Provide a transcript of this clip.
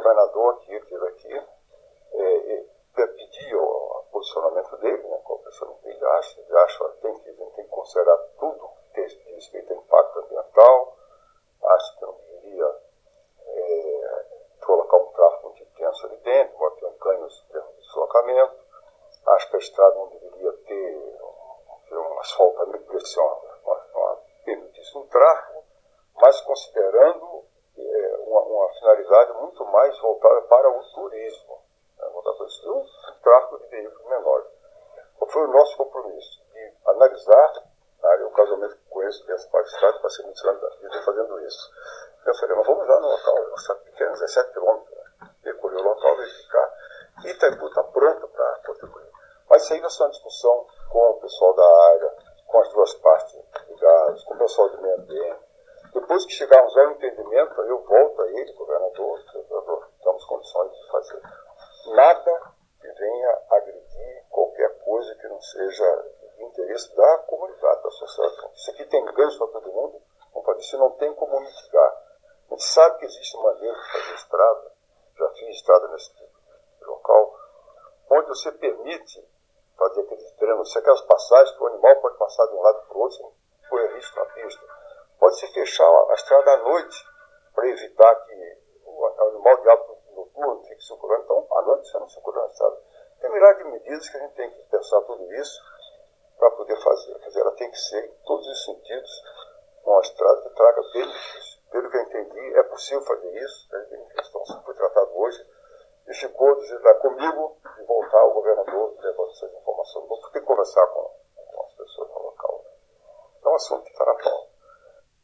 governador que esteve aqui pediu o posicionamento dele, né, qual o posicionamento dele acha. Ele acha que a gente tem que considerar tudo que diz respeito ao impacto ambiental, acho que não deveria colocar um tráfego muito intenso ali dentro, pode ter ganhos em termos de deslocamento, acho que a estrada não deveria ter um asfaltamento permitisse um tráfego, mas considerando uma finalidade muito mais voltada para o turismo, né, voltada para isso, um tráfego de veículos menores. Qual foi o nosso compromisso? De analisar, eu casualmente conheço essa parte da estrada, passei muitos anos da vida fazendo isso. Eu falei, mas vamos lá no local, uma estrada pequena, 17 quilômetros, né? Percorrer o local, verificar, e Itaipu está pronta para contribuir. Mas isso aí vai ser uma discussão com o pessoal da área, com as duas partes ligadas, com o pessoal do meio ambiente. Depois que chegarmos ao entendimento, eu volto a ele, governador, damos condições de fazer. Nada que venha agredir qualquer coisa que não seja de interesse da comunidade, da sociedade. Isso aqui tem ganhos para todo mundo, vamos fazer isso, não tem como mitigar. A gente sabe que existe maneira de fazer estrada, já fiz estrada nesse tipo de local, onde você permite fazer aqueles drenos, aquelas passagens que o animal pode passar de um lado para o outro, sem correr risco na pista. Pode-se fechar a estrada à noite para evitar que o animal de hábito noturno fique circulando. Então, à noite você não circula na estrada. Tem milhares de medidas que a gente tem que pensar tudo isso para poder fazer. Quer dizer, ela tem que ser, em todos os sentidos, uma estrada que traga benefício. Pelo que eu entendi, é possível fazer isso. Então, isso foi tratado hoje. E ficou comigo de voltar ao governador levando essas informações. Vou ter que conversar com